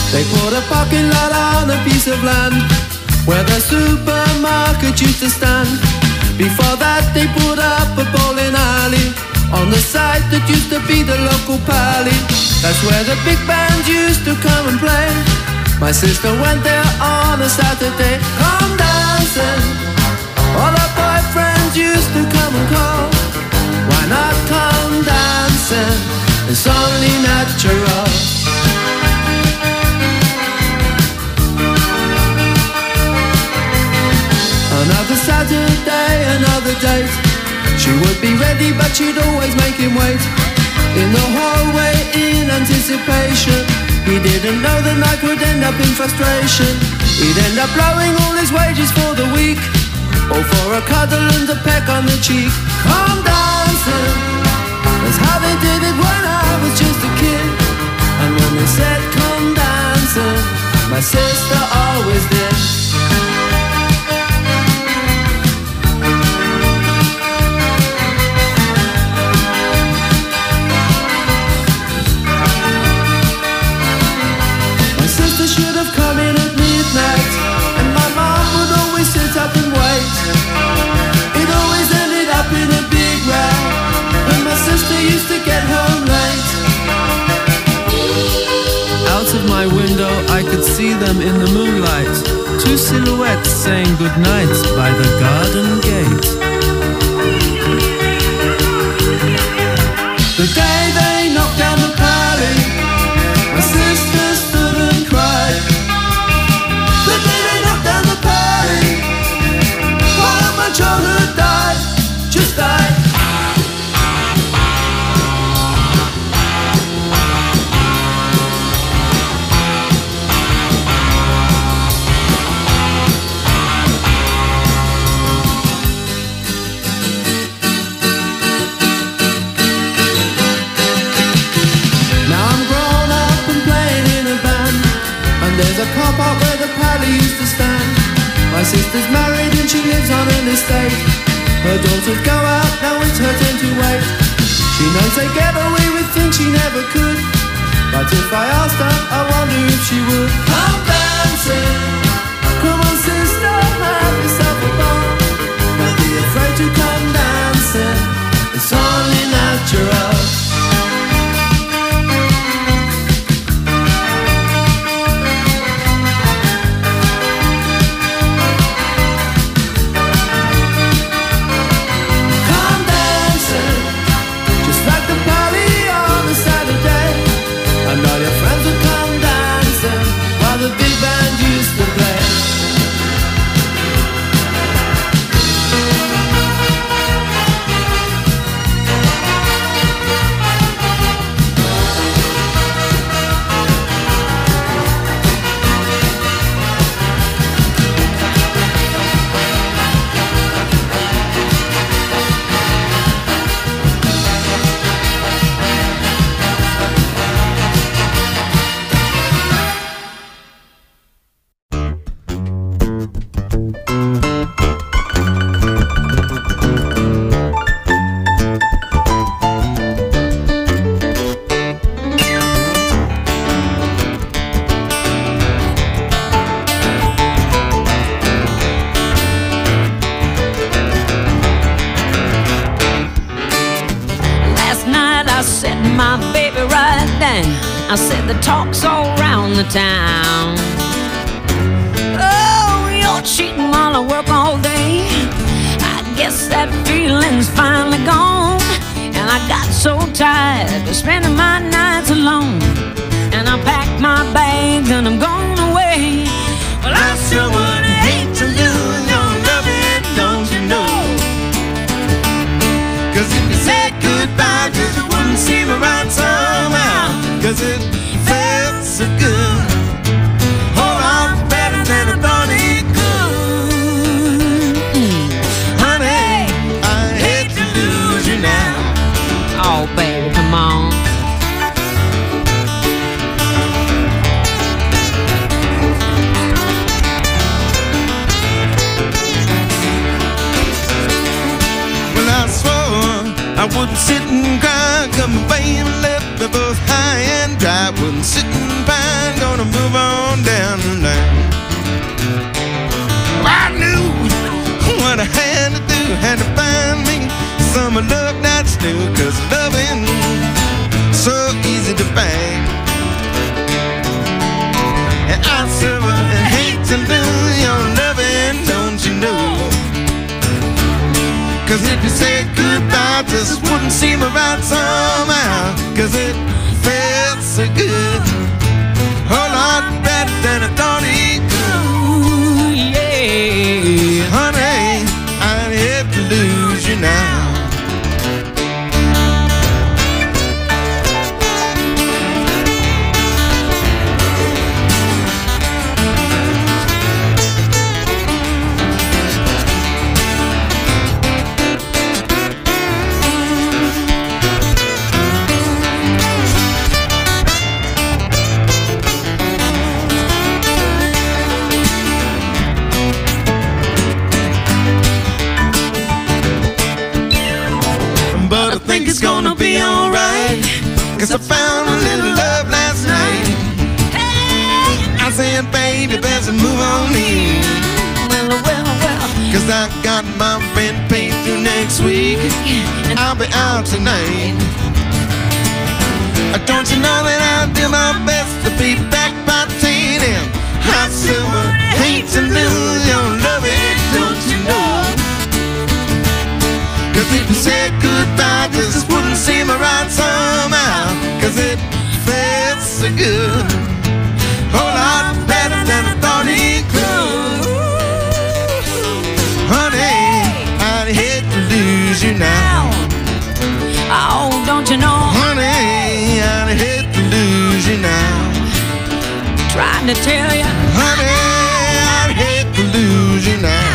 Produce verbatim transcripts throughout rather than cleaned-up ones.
They put a parking lot on a piece of land where the supermarket used to stand. Before that they put up a bowling alley on the site that used to be the local pally. That's where the big bands used to come and play. My sister went there on a Saturday. Come dancing, all our boyfriends used to come and call. Why not come dancing? It's only natural. Another Saturday, another date. She would be ready but she'd always make him wait in the hallway in anticipation. He didn't know the night would end up in frustration. He'd end up blowing all his wages for the week, all for a cuddle and a peck on the cheek. Come dancing, that's how they did it when I was just a kid. And when they said come dancing, my sister always did. Should have come in at midnight, and my mom would always sit up and wait. It always ended up in a big row when my sister used to get home late. Out of my window I could see them in the moonlight, two silhouettes saying goodnight by the garden gate. The day they knocked down the pally, my sister stood and cried. The day they knocked down the pally, while my childhood died, just died. There's a car park where the pally used to stand. My sister's married and she lives on an estate. Her daughters go out, now it's her turn to wait. She knows they get away with things she never could, but if I asked her, I wonder if she would. Come dancing, come on sister, have yourself a ball. Don't be afraid to come dancing, it's only natural. The big band used to play. I said the talk's all round the town. Oh, you're cheating while I work all day. I guess that feeling's finally gone. And I got so tired of spending my nights alone. And I packed my bags and I'm going away. Well, I sure would hate to lose your loving, don't you know? Cause if you said goodbye, just it wouldn't seem right somehow. Cause it felt so good, oh, I'm better than I thought it could. mm. Honey, I hate to lose you now. Oh, baby, come on. Well, I swore I wouldn't sit and cry, come baby left me both high and dry. Wouldn't sit and pine, gonna move on had to find me some love that's new, 'cause loving so easy to find. And I suffer and hate to lose your loving, don't you know? 'Cause if you said goodbye, just wouldn't seem right somehow, 'cause it felt so good, a lot better than I thought it could. Ooh, yeah. Honey, I'd hate to lose you now. But I think it's gonna be alright, 'cause I found a little love last night. I said, baby, better move on in, Well, well, well. 'cause I got my rent paid through next week, and I'll be out tonight. Uh, Don't you know that I'll do my best to be back by ten? And I still hate to lose your loving, don't you know? 'Cause if you said goodbye, just wouldn't seem right somehow, 'cause it felt so good, a lot better than I thought it could. Honey, I'd hate to lose you now. Oh, don't you know? Honey, I'd hate to lose you now. Trying to tell you. Honey, I'd hate to lose you now.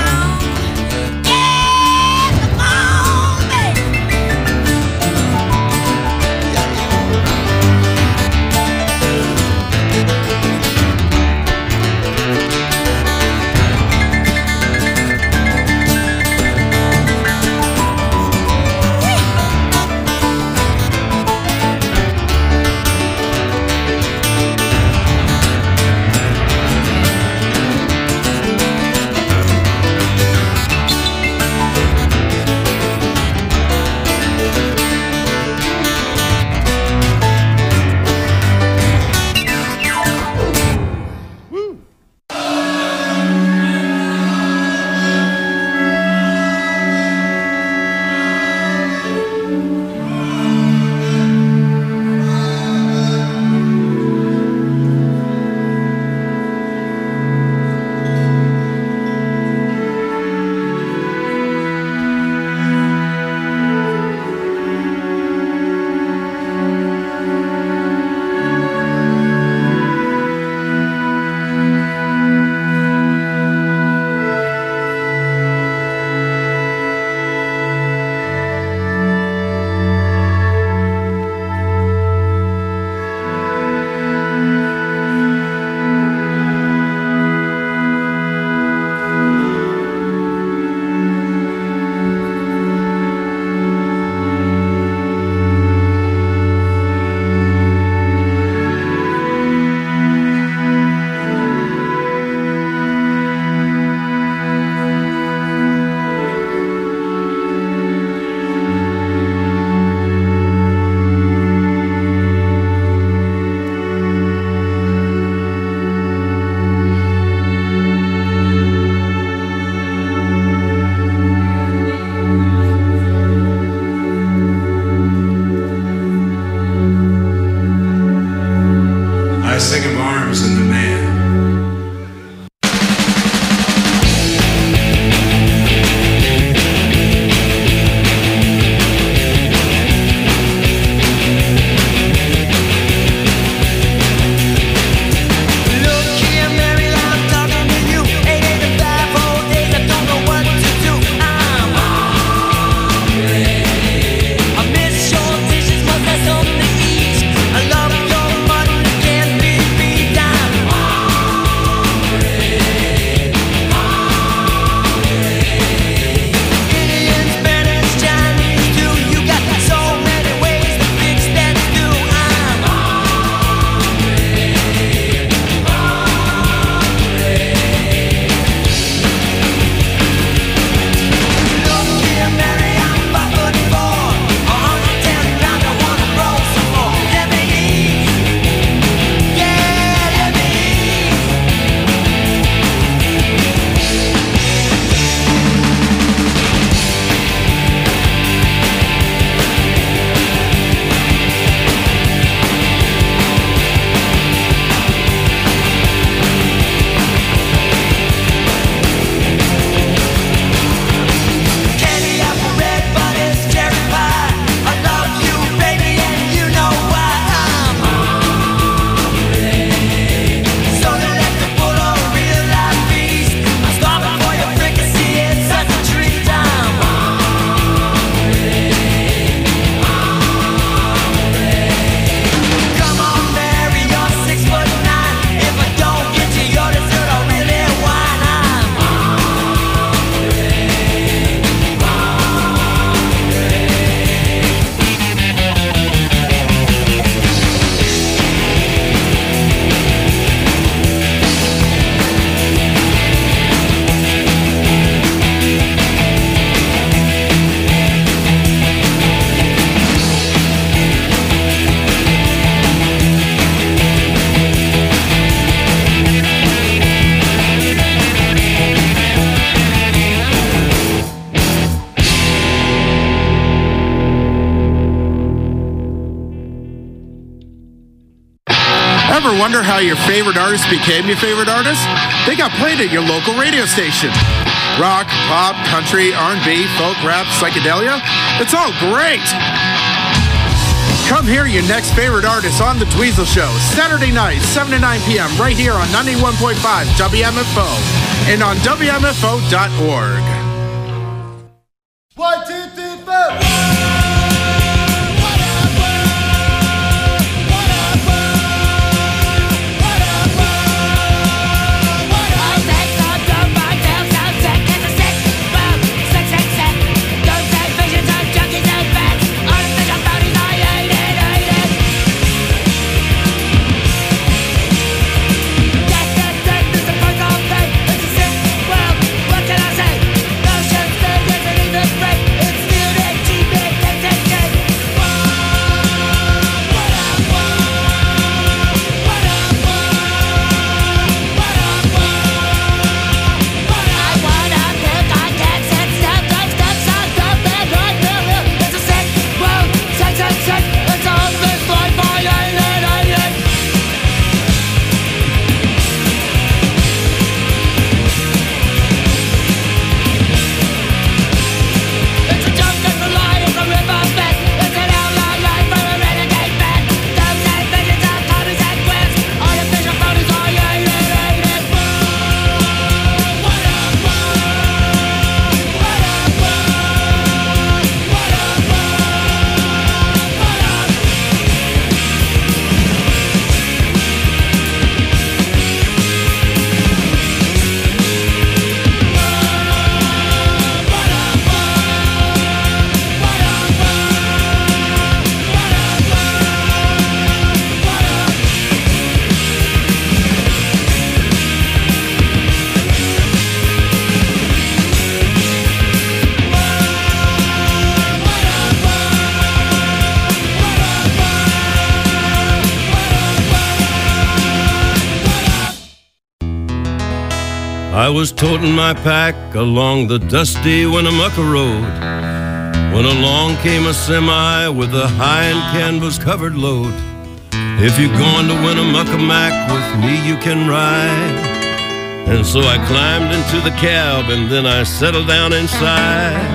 Ever wonder how your favorite artist became your favorite artist? They got played at your local radio station. Rock, pop, country, R and B, folk, rap, psychedelia. It's all great. Come hear your next favorite artist on The Dweezil Show, Saturday night, seven to nine p.m. right here on ninety-one point five W M F O and on W M F O dot org. One, two, three, four. I was toting my pack along the dusty Winnemucca Road when along came a semi with a high and canvas-covered load. If you're going to Winnemucca Mac with me, you can ride. And so I climbed into the cab and then I settled down inside.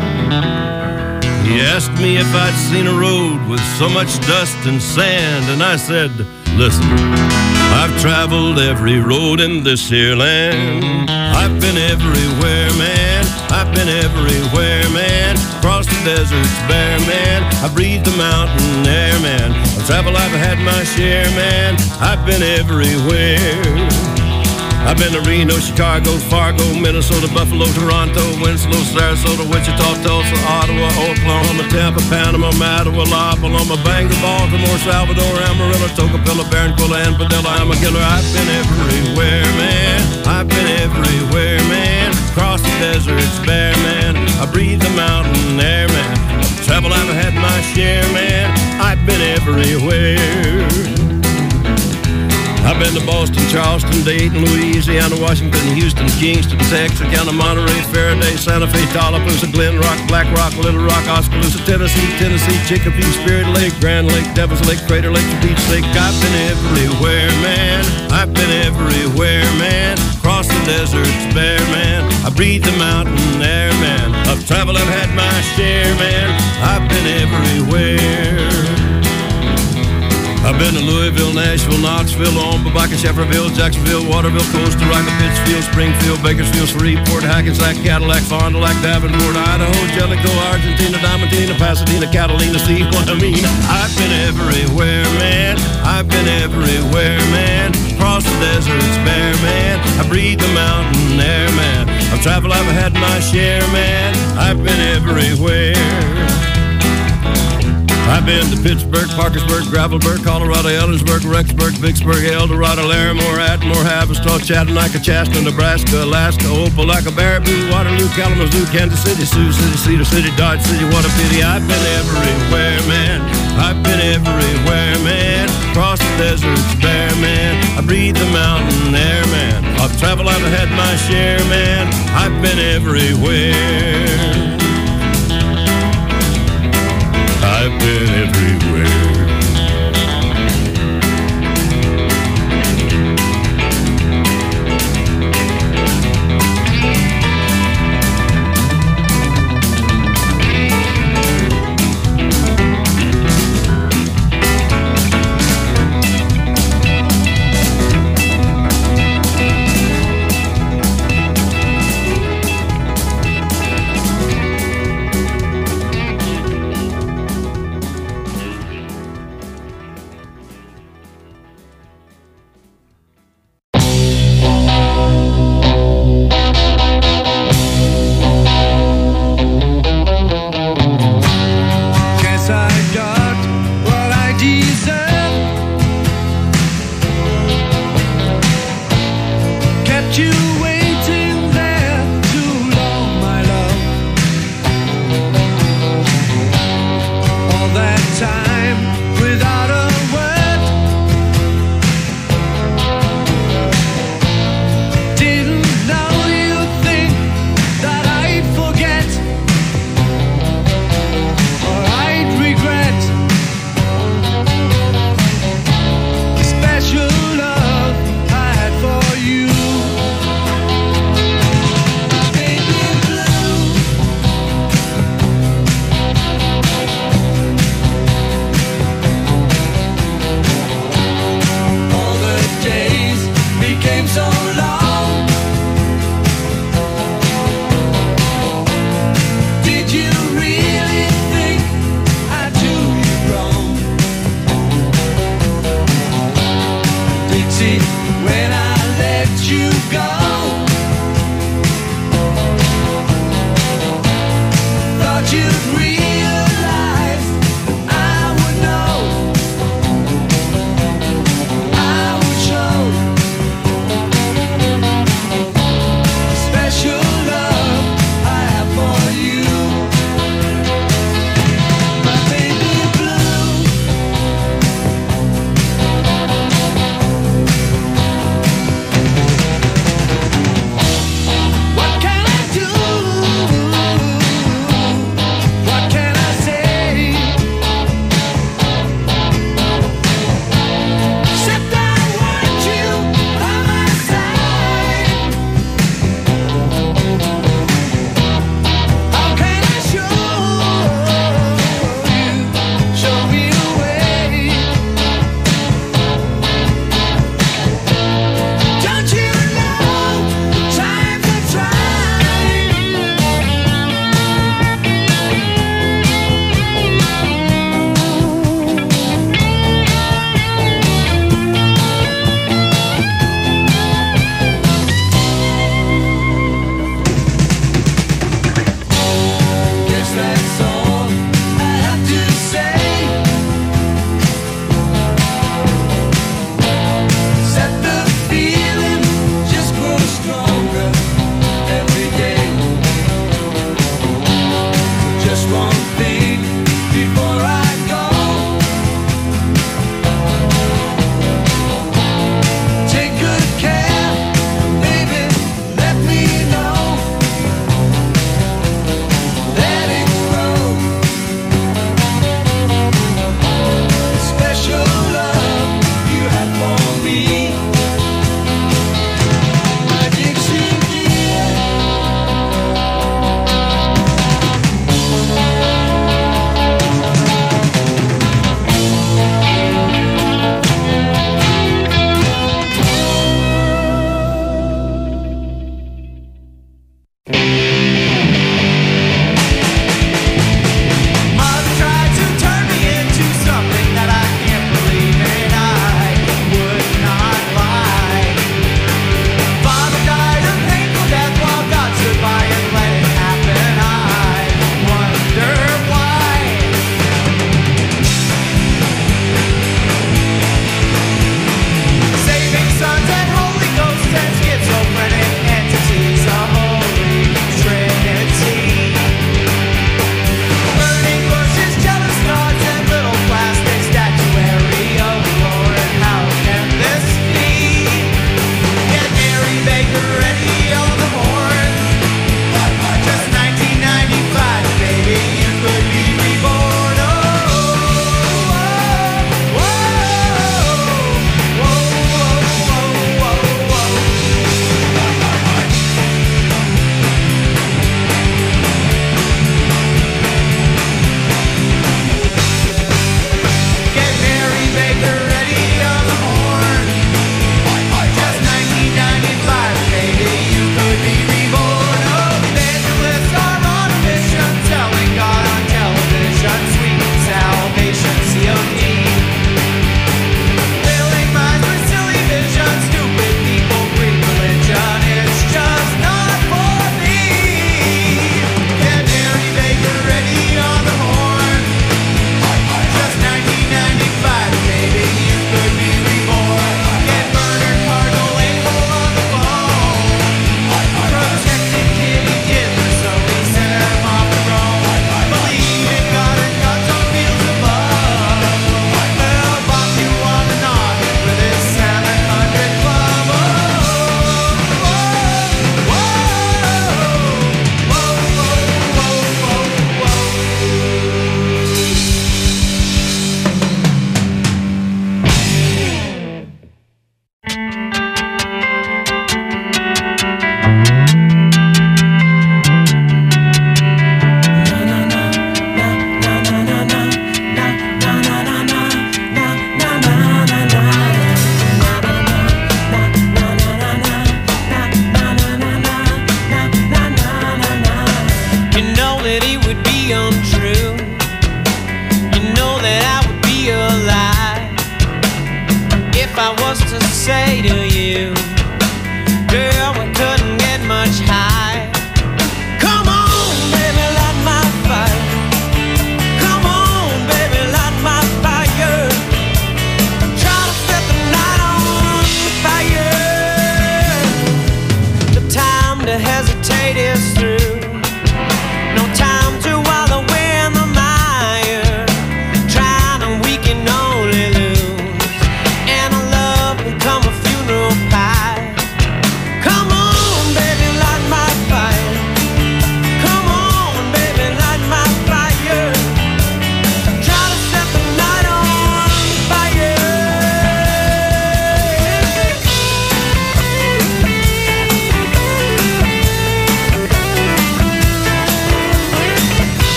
He asked me if I'd seen a road with so much dust and sand, and I said, listen, I've traveled every road in this here land. I've been everywhere, man. I've been everywhere, man. Across the deserts bare, man. I breathed the mountain air, man. Of travel I've had my share, man. I've been everywhere. I've been to Reno, Chicago, Fargo, Minnesota, Buffalo, Toronto, Winslow, Sarasota, Wichita, Tulsa, Ottawa, Oklahoma, Tampa, Panama, Mattawa, La Paloma, Bangor, Baltimore, Salvador, Amarillo, Tocopilla, Barranquilla, and Padilla. I'm a killer. I've been everywhere, man. I've been everywhere, man. Across the deserts bare, man. I breathe the mountain air, man. Of travel I've had my share, man. I've been everywhere. I've been to Boston, Charleston, Dayton, Louisiana, Washington, Houston, Kingston, Texarkana, Monterey, Faraday, Santa Fe, Tallapoosa, Glen Rock, Black Rock, Little Rock, Oskaloosa, Tennessee, Tennessee, Chicopee, Spirit Lake, Grand Lake, Devil's Lake, Crater Lake, Beach Lake. I've been everywhere, man. I've been everywhere, man. Across the deserts bare, man. I breathe the mountain air, man. Of travel I've had my share, man. I've been everywhere. I've been to Louisville, Nashville, Knoxville, Omaha, Baca, Shefferville, Jacksonville, Waterville, Costa Rica, Pittsfield, Springfield, Bakersfield, Shreveport, Hackensack, Cadillac, Fond du Lac, Davenport, Idaho, Jellicoe, Argentina, Diamantina, Pasadena, Catalina. See what I mean? I've been everywhere, man. I've been everywhere, man. Across the deserts bare, man. I breathe the mountain air, man. Of travel I've had my share, man. I've been everywhere. I've been to Pittsburgh, Parkersburg, Gravelburg, Colorado, Ellensburg, Rexburg, Vicksburg, El Dorado, Larimore, Atmore, Haverstraw, Chattanooga, Chaska, Nebraska, Alaska, Opelika, Baraboo, Waterloo, Kalamazoo, Kansas City, Sioux City, Cedar City, Dodge City. What a pity. I've been everywhere, man. I've been everywhere, man. Across the deserts bare, man. I breathe the mountain air, man. Of travel I've had my share, man. I've been everywhere. I've been everywhere. kept you waiting there too long, my love. All that time without a word. Didn't know you'd think that I'd forget or I'd regret the special love I had for you.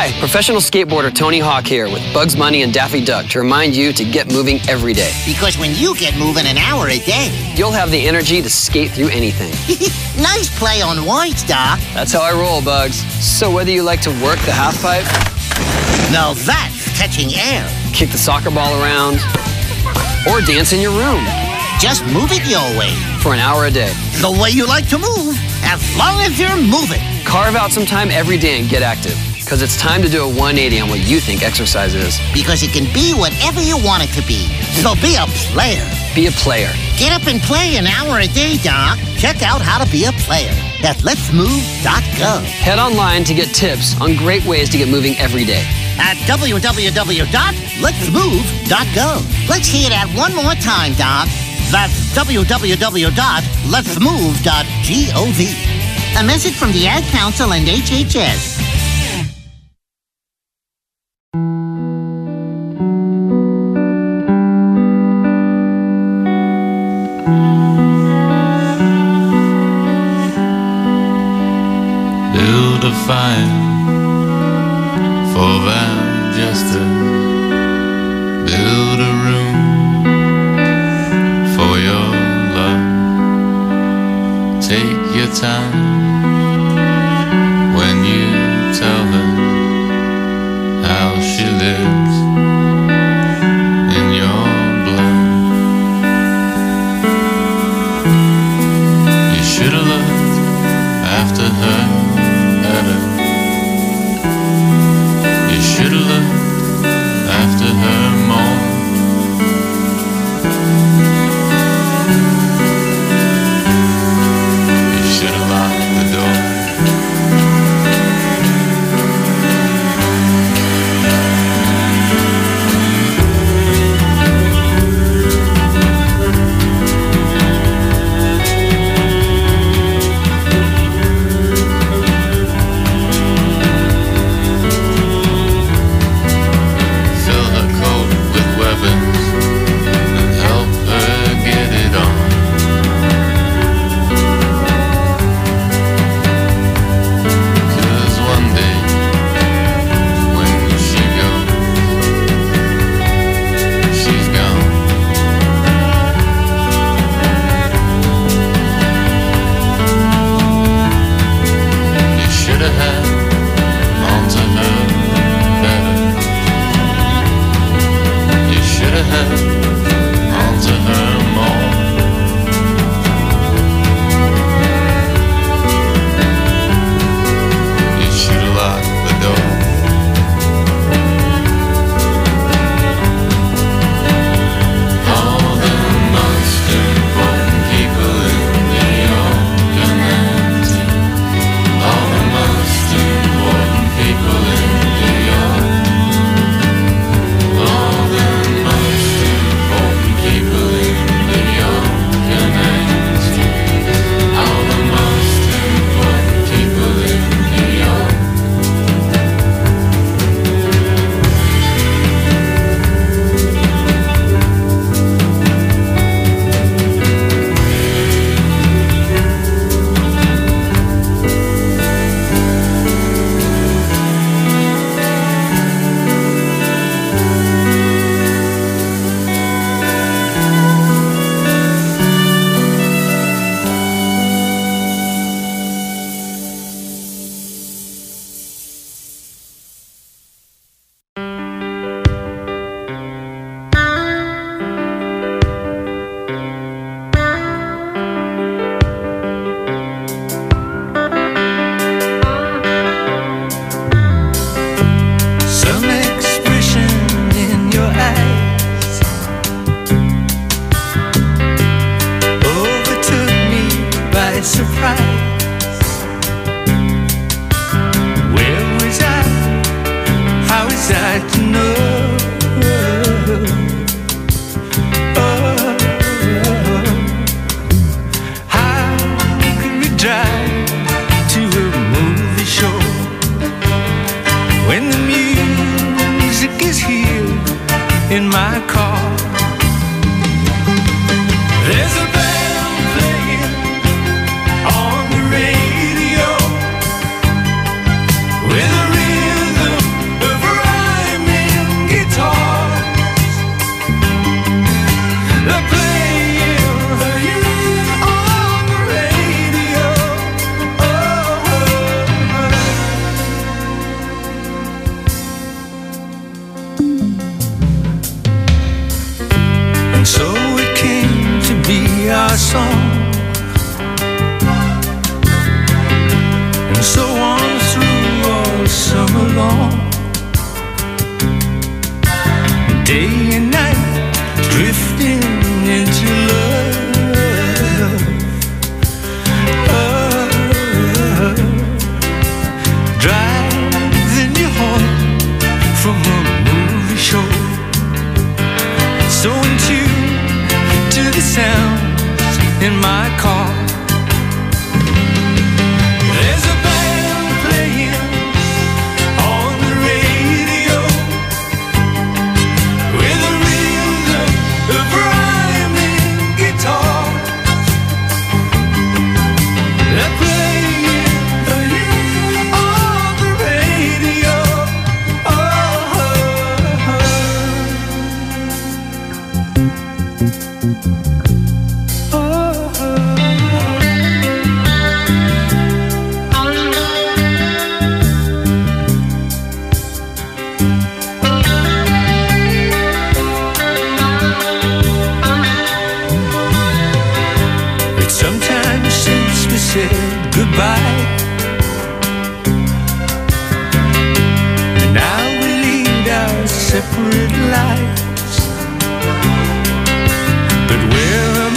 Hi, professional skateboarder Tony Hawk here with Bugs Bunny and Daffy Duck to remind you to get moving every day. Because when you get moving an hour a day, you'll have the energy to skate through anything. Nice play on words, Doc. That's how I roll, Bugs. So whether you like to work the half pipe, now that's catching air, kick the soccer ball around, or dance in your room, just move it your way. For an hour a day. The way you like to move, as long as you're moving. Carve out some time every day and get active. Because it's time to do a one eighty on what you think exercise is. Because it can be whatever you want it to be. So be a player. Be a player. Get up and play an hour a day, Doc. Check out how to be a player at lets move dot gov. Head online to get tips on great ways to get moving every day. At w w w dot lets move dot gov. Let's hear that one more time, Doc. That's w w w dot lets move dot gov. A message from the Ad Council and H H S. Build a fire for Valchester. Build a room for your love. Take your time when you tell her how she lives in your blood. You should have looked after her better. You should have looked after her more. You should have locked the door. In my car, there's a band playing on the so in tune to the sounds in my car. There's a band playing on the radio with a rhythm of rhyming guitars. They're playing for you on the radio. Oh, it's sometime since we said goodbye, and now we lead our separate lives. But where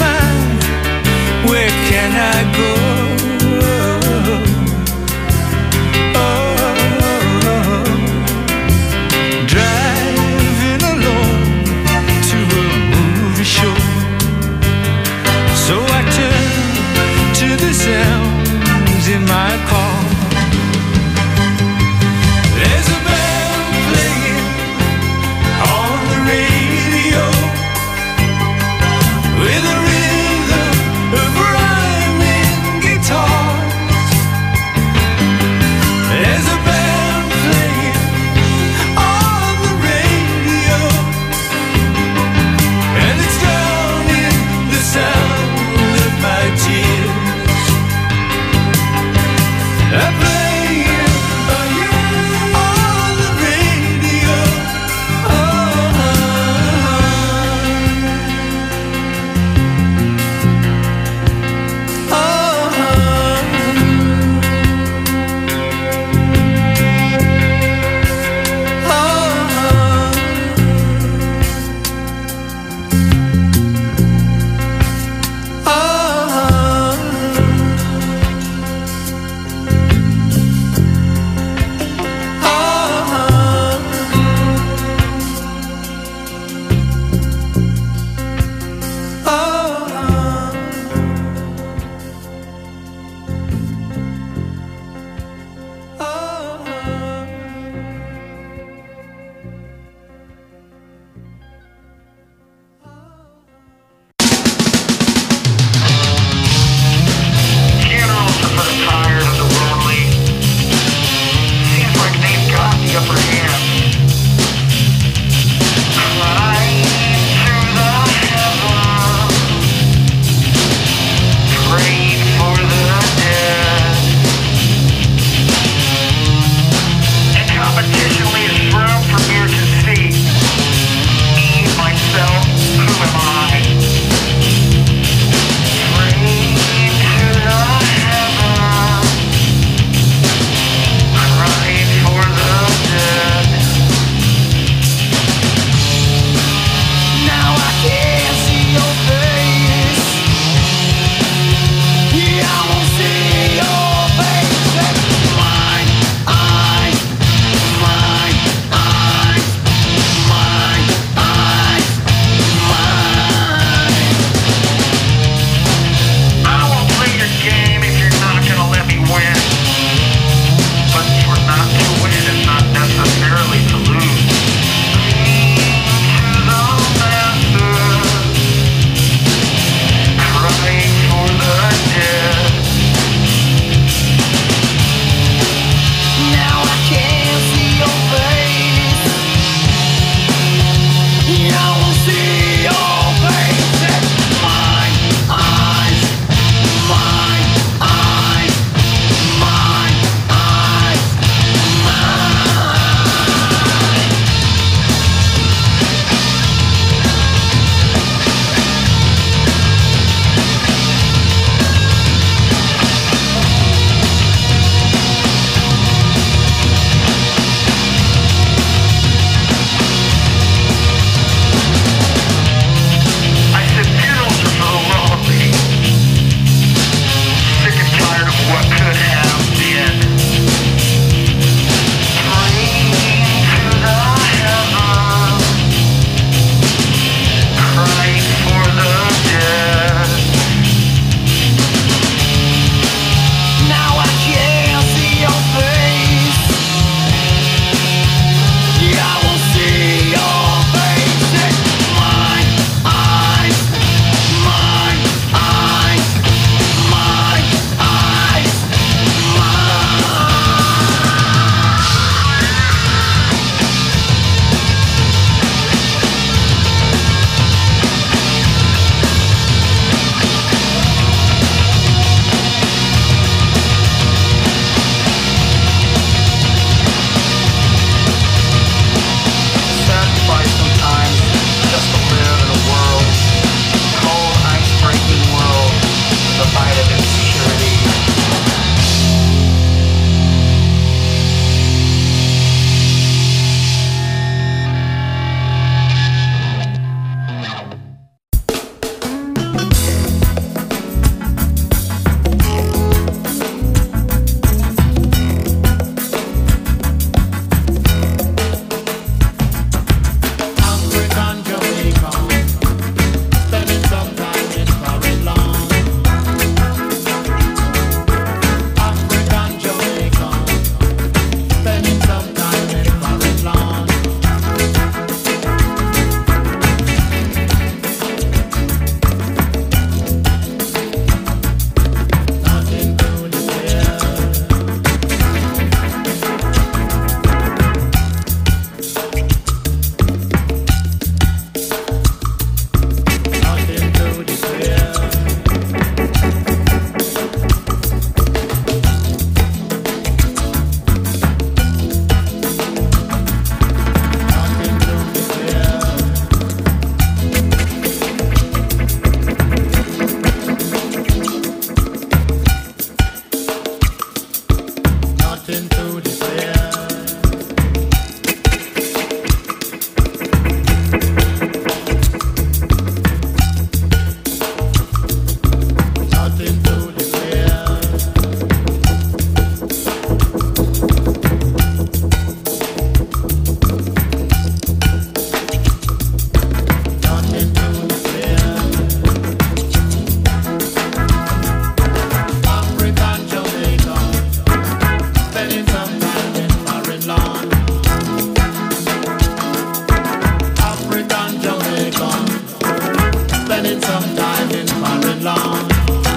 spending some time in foreign land.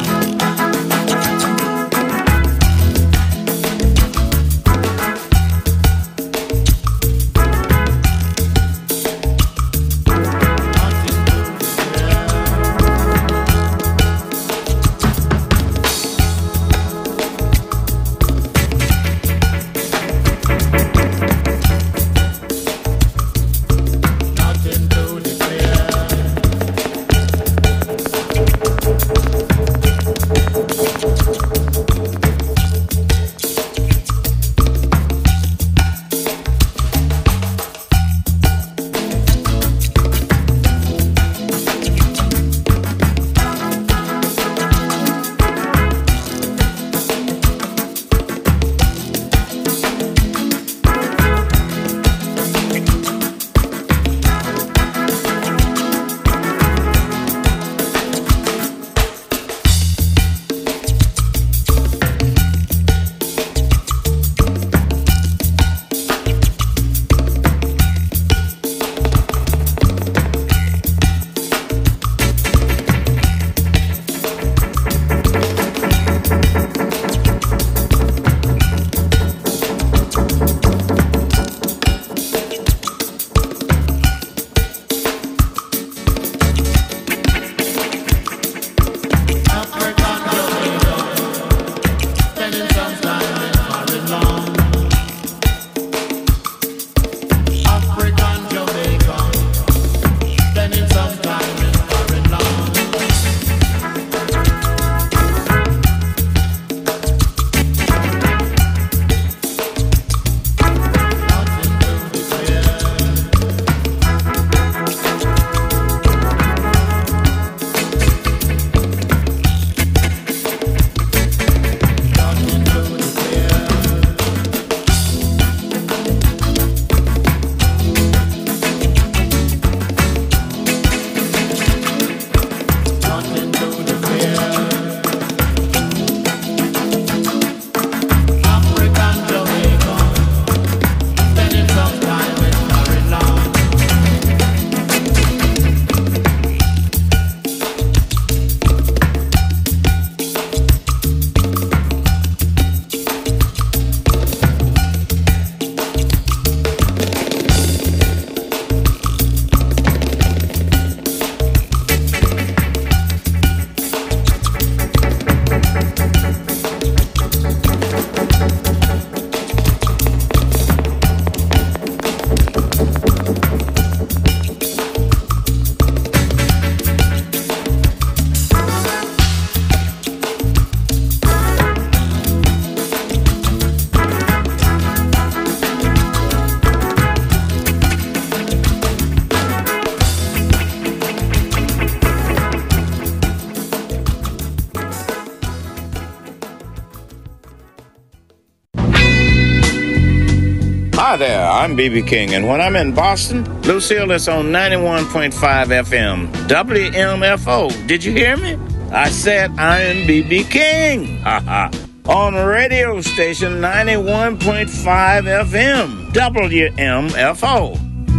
Hi there, I'm B B King, and when I'm in Boston, Lucille is on ninety-one point five F M, W M F O. Did you hear me? I said I'm B B King. Ha ha. On radio station ninety-one point five F M, W M F O.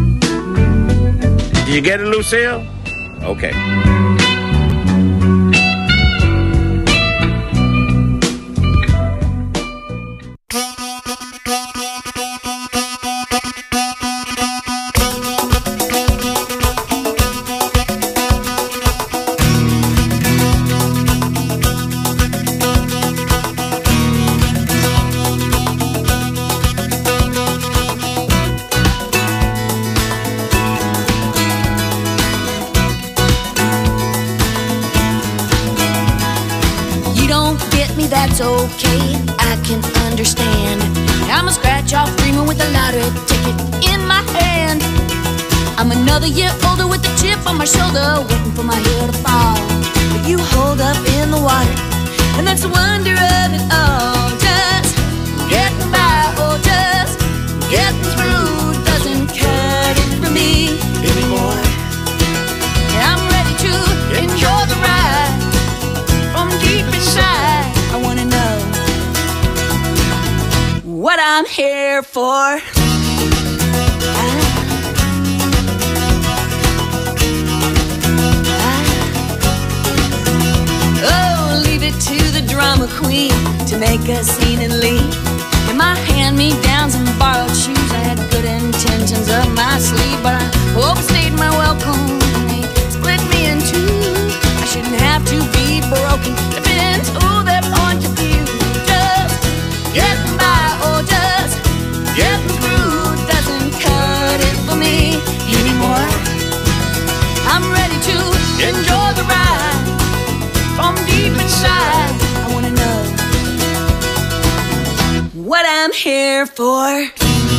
Did you get it, Lucille? Okay. That's okay, I can understand. I'm a scratch off dreamer with a lottery ticket in my hand. I'm another year older with a chip on my shoulder, waiting for my hair to fall. But you hold up in the water, and that's the wonder of it all. Just getting by, or just getting through doesn't cut it for me anymore. I'm ready to enjoy the ride from deep inside. I wanna know what I'm here for. I, I, from a queen to make a scene and leave. In my hand-me-downs and borrowed shoes, I had good intentions up my sleeve, but I overstayed my welcome and they split me in two. I shouldn't have to be broken to fit into their point of view. Just getting by or just getting through doesn't cut it for me anymore. I'm ready to enjoy the ride from deep inside. I wanna know what I'm here for.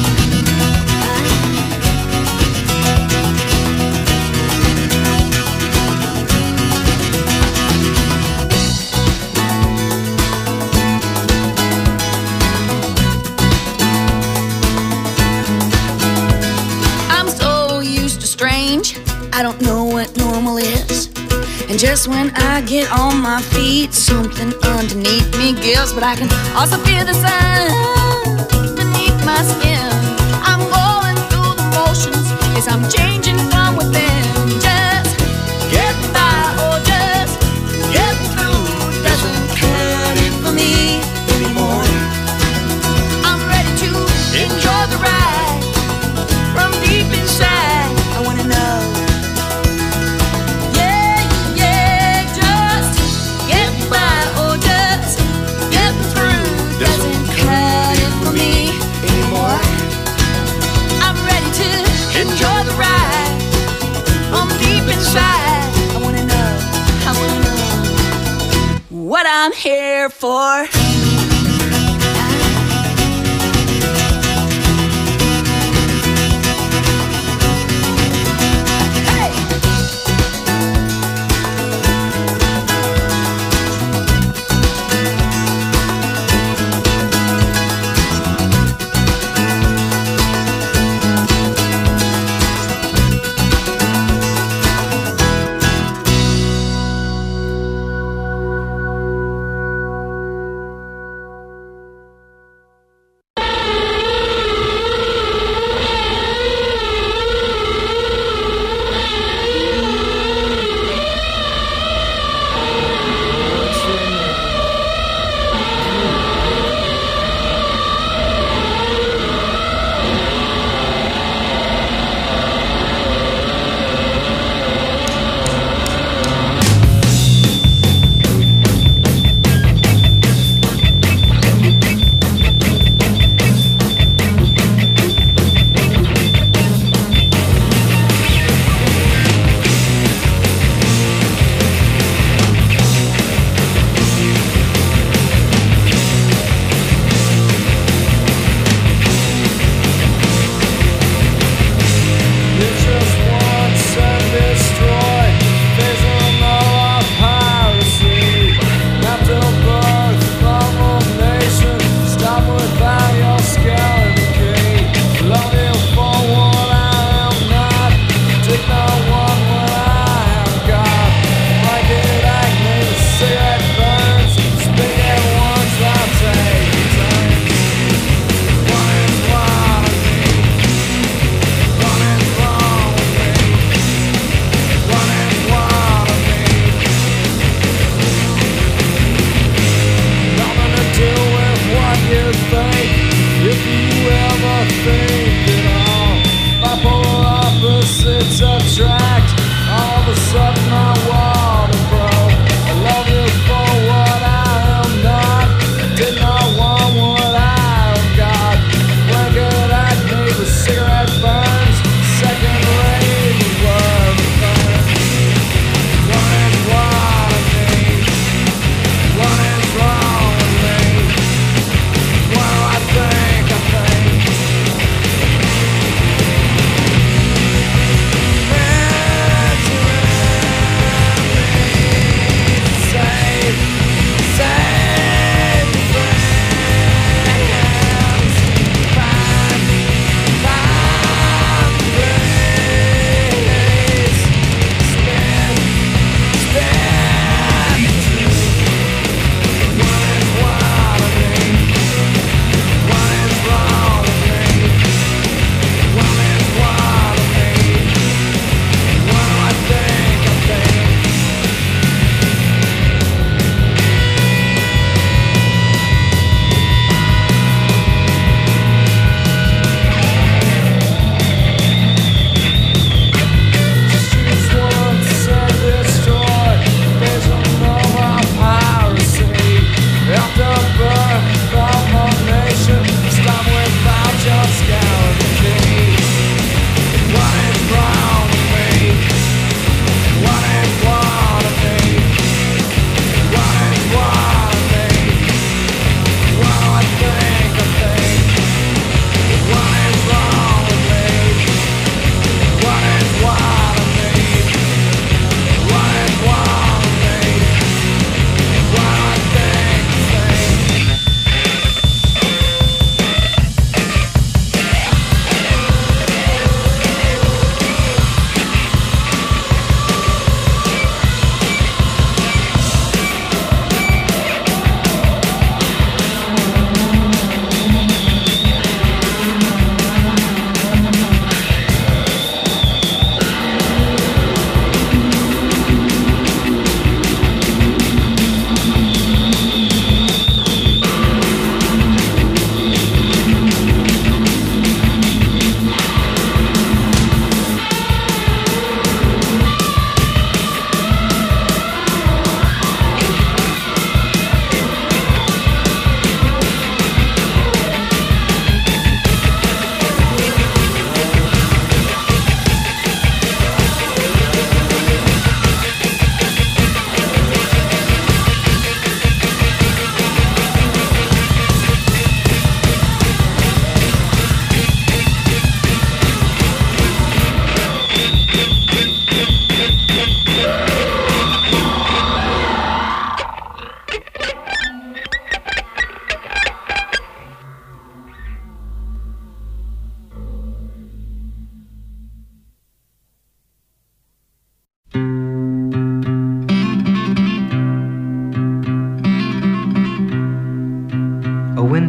I'm so used to strange, I don't know what normal is. And just when I get on my feet, something underneath me gives. But I can also feel the sun beneath my skin. I'm going through the motions as I'm changing from within. Just get by or just get through doesn't cut it for me anymore. I'm ready to enjoy the ride from deep inside. I wanna know. Enjoy the ride from deep inside. I wanna know, I wanna know what I'm here for.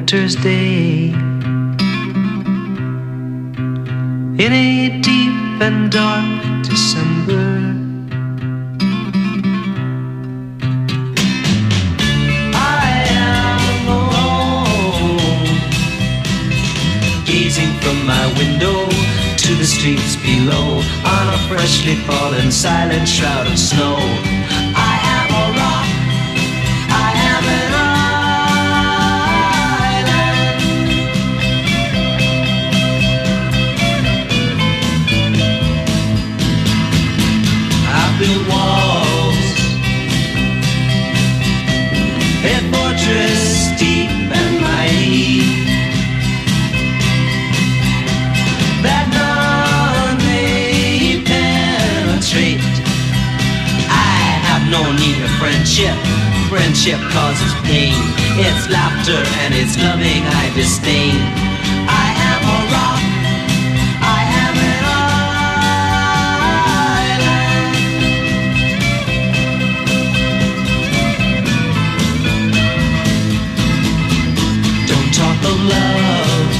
winter's day. In a deep and dark December, I am alone, gazing from my window to the streets below, on a freshly fallen silent shroud of snow. I am a rock, I am an island. I've built walls, a fortress deep and mighty, that none may penetrate. I have no need of friendship. Friendship causes pain. It's laughter and it's loving I disdain. I am a rock, I am an island. Don't talk of love.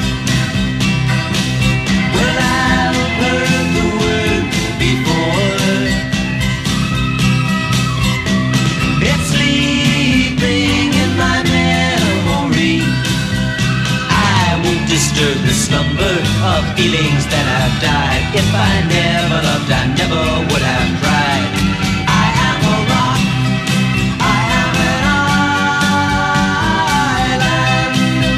Well, I've heard the word before. It's sleeping in my memory. I won't disturb the slumber of feelings that have died. If I never loved, I never would have tried. I am a rock, I am an island.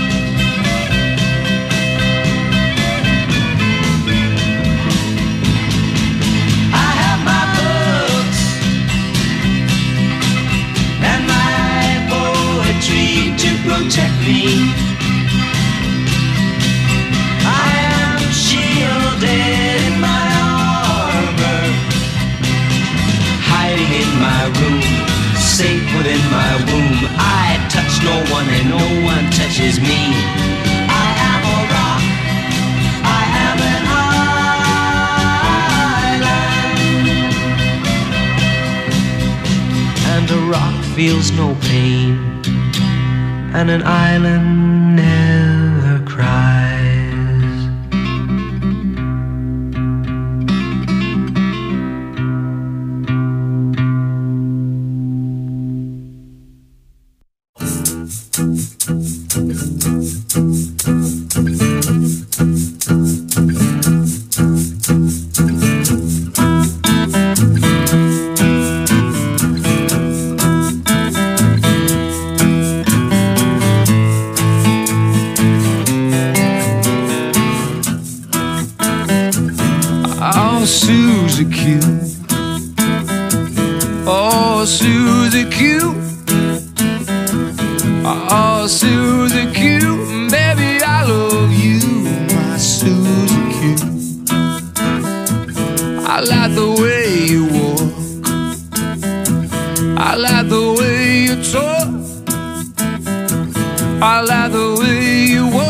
I have my books and my poetry to protect me. I am shielded in my armor, hiding in my room, safe within my womb. I touch no one and no one touches me. I am a rock, I am an island. And a rock feels no pain, and an island never cries. Oh, Susie Q. Oh, Susie Q. Oh, Susie Q. Baby, I love you, my Susie Q. I like the way you walk, I like the way you talk, I like the way you walk.